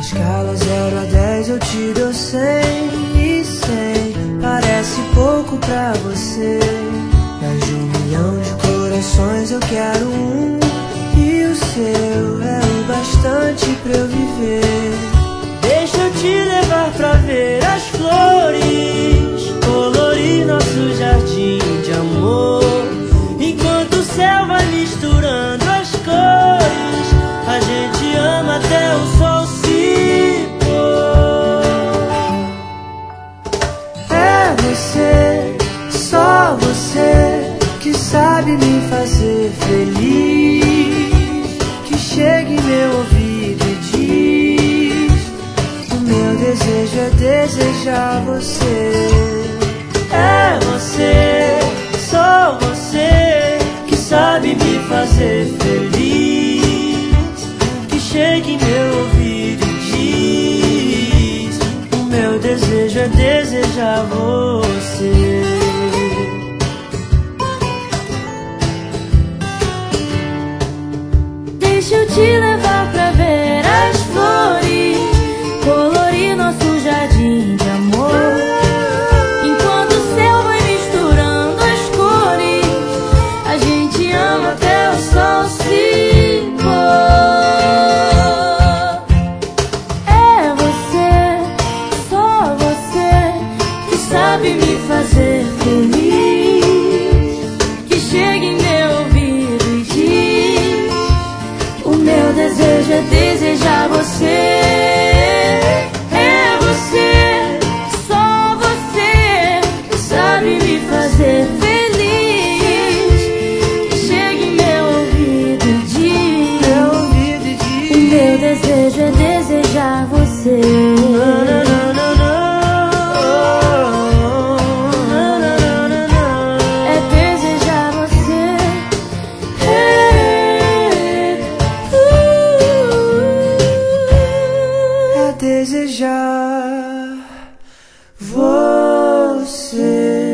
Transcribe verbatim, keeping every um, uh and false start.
escala zero a dez eu te dou cem e cem parece pouco pra você. Mas de um milhão de corações eu quero um, e o seu é o bastante pra eu viver. Deixa eu te levar pra ver as flores, colorir nosso jardim de amor. Enquanto o céu vai misturando as cores, a gente ama até o sol se pôr. É você, só você, que sabe me fazer feliz, que chega em meu ouvido e diz: o meu desejo é desejar você. É você, só você, que sabe me fazer feliz, que chega em meu ouvido e diz: o meu desejo é desejar você. Deixa eu te levar pra ver as flores, colorir nosso jardim de amor. Enquanto o céu vai misturando as cores, a gente ama até o sol se pôr. É você, só você, que sabe me fazer feliz, que chega em meu ouvido e diz: o meu desejo é desejar você. É você, só você, que sabe me fazer feliz, que chega em meu ouvido e diz: o meu desejo é desejar você. É desejar você. É desejar você.